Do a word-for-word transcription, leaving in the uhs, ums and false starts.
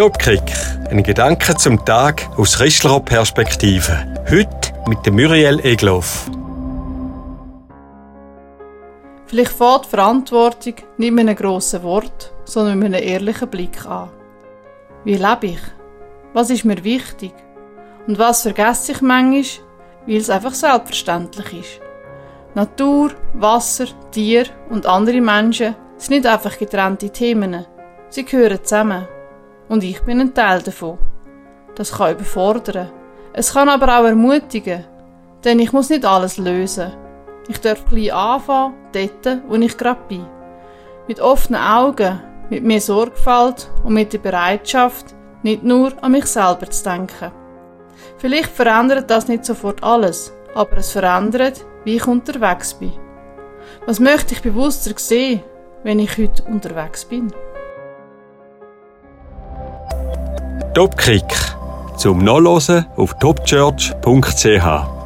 Topkick. Ein Gedanke zum Tag aus christlicher Perspektive. Heute mit dem Muriel Egloff. Vielleicht fängt die Verantwortung nicht mit einem grossen Wort, sondern mit einem ehrlichen Blick an. Wie lebe ich? Was ist mir wichtig? Und was vergesse ich manchmal, weil es einfach selbstverständlich ist? Natur, Wasser, Tier und andere Menschen sind nicht einfach getrennte Themen. Sie gehören zusammen. Und ich bin ein Teil davon. Das kann überfordern. Es kann aber auch ermutigen. Denn ich muss nicht alles lösen. Ich darf gleich anfangen, dort, wo ich gerade bin. Mit offenen Augen, mit mehr Sorgfalt und mit der Bereitschaft, nicht nur an mich selber zu denken. Vielleicht verändert das nicht sofort alles, aber es verändert, wie ich unterwegs bin. Was möchte ich bewusster sehen, wenn ich heute unterwegs bin? Topkick. Zum Nachlesen auf topchurch punkt c h.